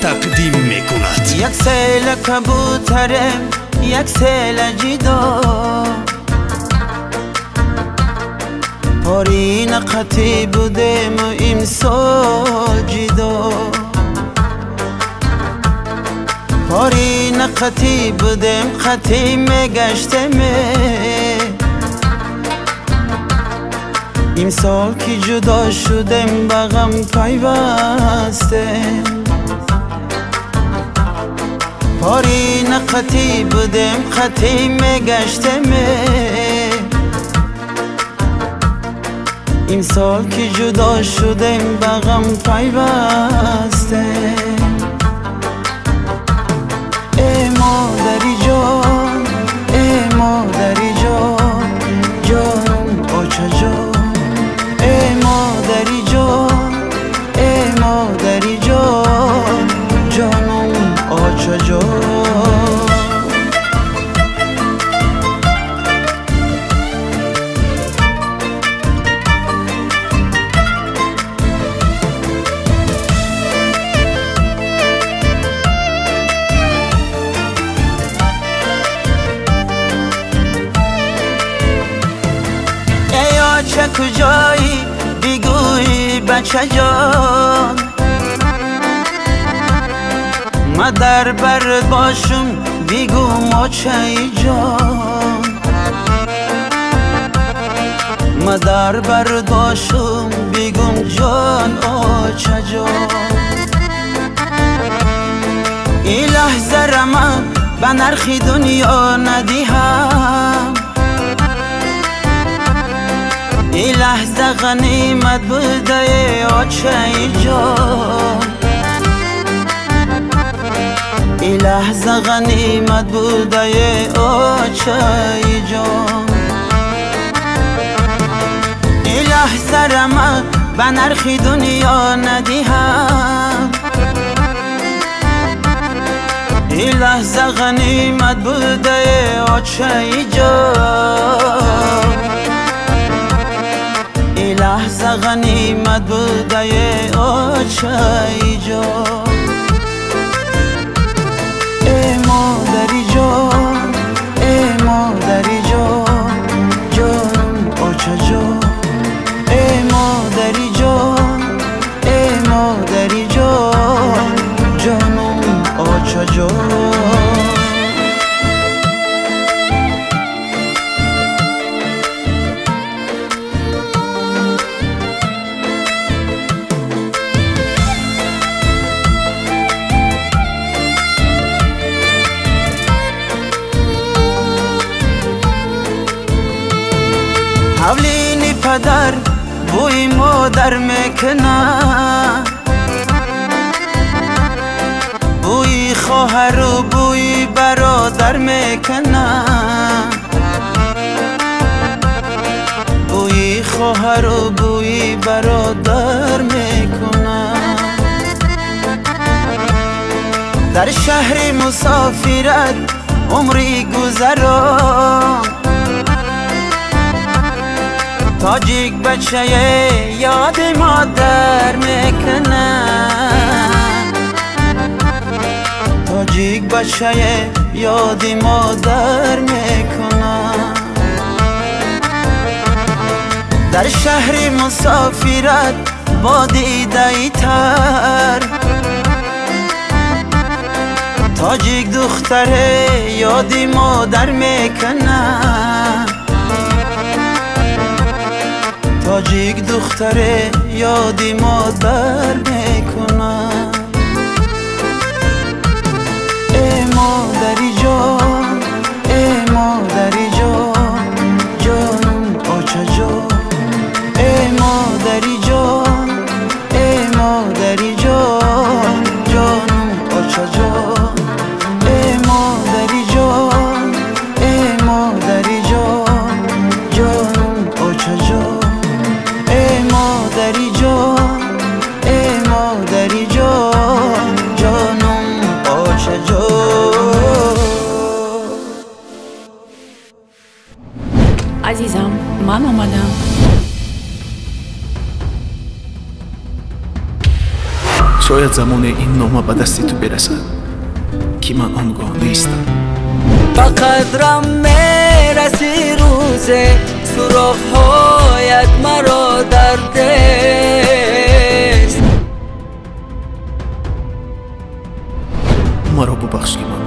تقدیم میکند. یک سیل کبوترم یک سیل جدا، پارین قطی بودم و امسال جدا، پارین قطی بودم قطی میگشتم، امسال که جدا شدم به غم پیوستم، پارین قطی بودم قطی میگشتم، امسال که جدا شدم به غم پیوستم. ای مادری جان ای مادری جان جانم آچه جان، ای مادری جان ای مادری جان جانم آچه جان. چه کجایی بگوی بچه جان، ما در برت باشم بگو ماچه جان، ما در برت باشم بگم جان آچه جان. این لحظه را من به نرخ دنیا ندیهم، این لحظه غنیمت بوده آچه جان، این لحظه غنیمت بوده آچه جان. این لحظه را من به نرخ دنیا ندیهم، این لحظه غنیمت بوده آچه جان، این لحظه غنیمت بوده آچه جان. ای مادری جان ای مادری جان جانم آچه جان، ای مادری جان ای مادری جان جانم آچه جان. حولین پدر بوی مادر میکنه، بوی خواهر و بوی برادر میکنه، بوی خواهر و بوی برادر میکنه. در شهر مسافرت عمری گذران، تاجیک بچه یاد مادر میکنه، تاجیک بچه یاد مادر میکنه. در شهر مسافرت با دیده تر، تاجیک دختر یاد مادر میکنه، تاجیک دختر یادی مادر میکنه. ای مادری جان ای مادری جان جانم آچه جان، ای مادری جان ای مادری جان جانم آچه جان، ای مادری جان ای مادری جان جانم آچه جان، ای مادری جان ای مادری جان شاید زمان این نامه به دست تو برسد که من آنگاه نیستم. با قدرم میرسی روز سراغ هایت مرا در دست. مرا ببخش که من